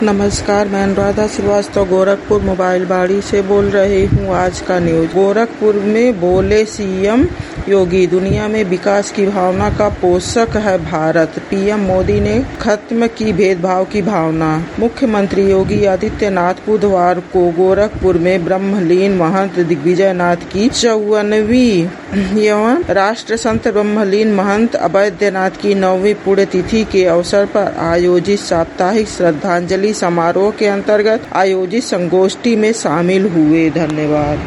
नमस्कार, मैं अनुराधा श्रीवास्तव गोरखपुर मोबाइल बाड़ी से बोल रही हूँ। आज का न्यूज। गोरखपुर में बोले सीएम योगी, दुनिया में विकास की भावना का पोषक है भारत। पीएम मोदी ने खत्म की भेदभाव की भावना। मुख्यमंत्री योगी आदित्यनाथ बुधवार को गोरखपुर में ब्रह्मलीन महंत दिग्विजयनाथ की 54वीं राष्ट्र संत ब्रह्मलीन महंत अवैधनाथ की 9वीं पुण्यतिथि के अवसर पर आयोजित साप्ताहिक श्रद्धांजलि समारोह के अंतर्गत आयोजित संगोष्ठी में शामिल हुए। धन्यवाद।